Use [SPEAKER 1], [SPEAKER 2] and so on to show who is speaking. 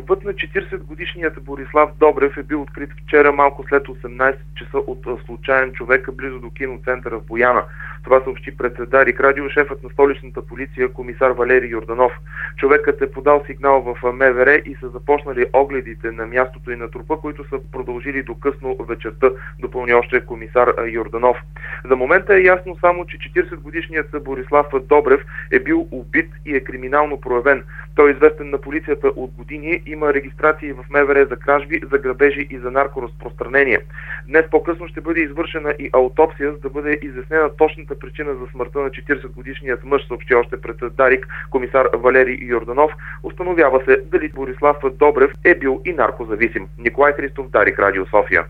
[SPEAKER 1] Трупът на 40-годишният Борислав Добрев е бил открит вчера малко след 18 часа от случайен човек близо до киноцентъра в Бояна. Това съобщи пред Дарик Радио шефът на столичната полиция комисар Валери Йорданов. Човекът е подал сигнал в МВР и са започнали огледите на мястото и на трупа, които са продължили до късно вечерта, допълни още комисар Йорданов. За момента е ясно само, че 40-годишният Борислав Добрев е бил убит и е криминално проявен. Той е известен на полицията от години, има регистрации в МВР за кражби, за грабежи и за наркоразпространение. Днес по-късно ще бъде извършена и аутопсия, за да бъде изяснена точната причина за смъртта на 40-годишният мъж, съобщи още пред Дарик комисар Валери Йорданов. Установява се дали Борислав Добрев е бил и наркозависим. Николай Христов, Дарик Радио, София.